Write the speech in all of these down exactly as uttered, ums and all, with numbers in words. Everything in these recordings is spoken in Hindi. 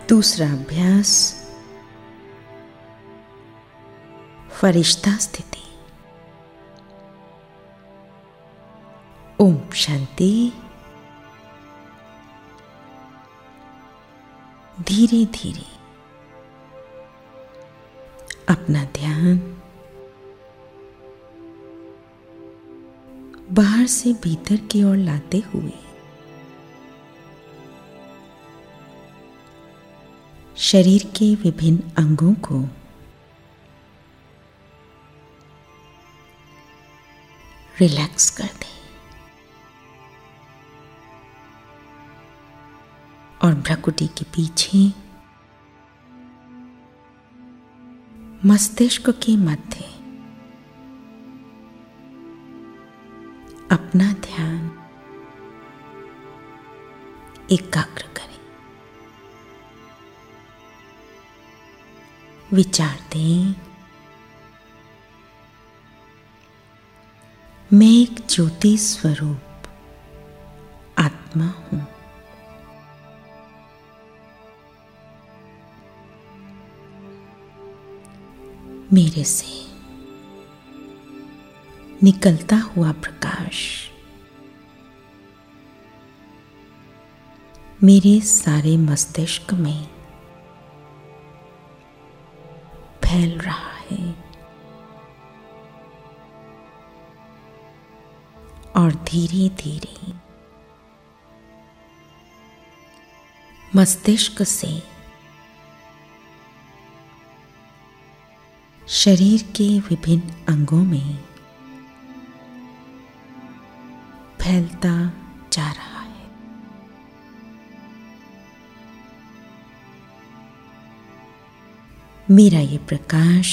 दूसरा अभ्यास, फरिश्ता स्थिति। ओम शांति। धीरे धीरे अपना ध्यान बाहर से भीतर की ओर लाते हुए शरीर के विभिन्न अंगों को रिलैक्स कर दें और भ्रुकुटी के पीछे मस्तिष्क के मध्य अपना ध्यान एकाग्र करें। विचार दें, मैं एक ज्योति स्वरूप आत्मा हूं। मेरे से निकलता हुआ प्रकाश मेरे सारे मस्तिष्क में फैल रहा है और धीरे धीरे मस्तिष्क से शरीर के विभिन्न अंगों में फैलता जा रहा है। मेरा ये प्रकाश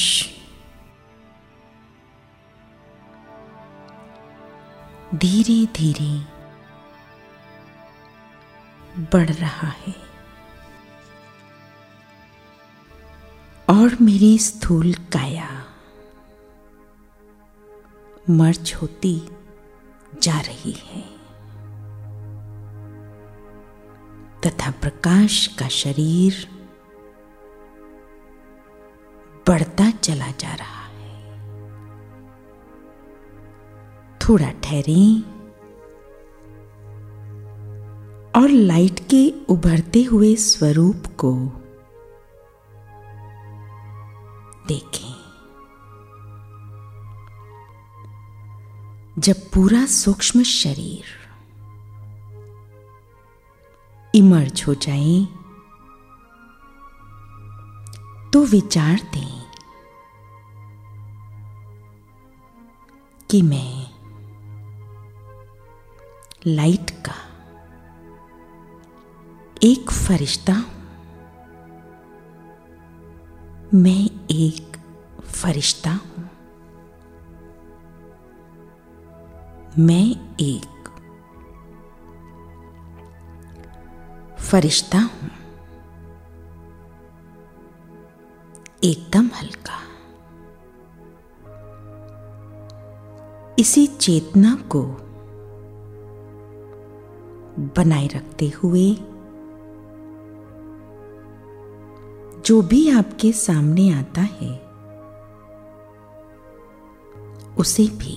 धीरे धीरे बढ़ रहा है और मेरी स्थूल काया मर्ज होती जा रही है तथा प्रकाश का शरीर बढ़ता चला जा रहा है। थोड़ा ठहरें और लाइट के उभरते हुए स्वरूप को देखें। जब पूरा सूक्ष्म शरीर इमर्ज हो जाए तो विचार दें कि मैं लाइट का एक फरिश्ता हूं। मैं एक फरिश्ता हूं। मैं एक फरिश्ता हूं। एकदम हल्का। इसी चेतना को बनाए रखते हुए जो भी आपके सामने आता है उसे भी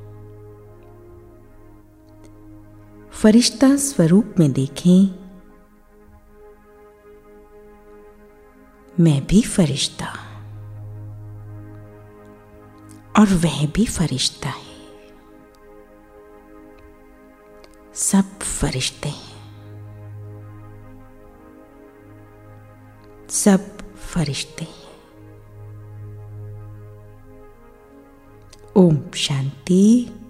फरिश्ता स्वरूप में देखें। मैं भी फरिश्ता और वह भी फरिश्ता है। सब फरिश्ते हैं। सब फरिश्ते हैं। ओम शांति।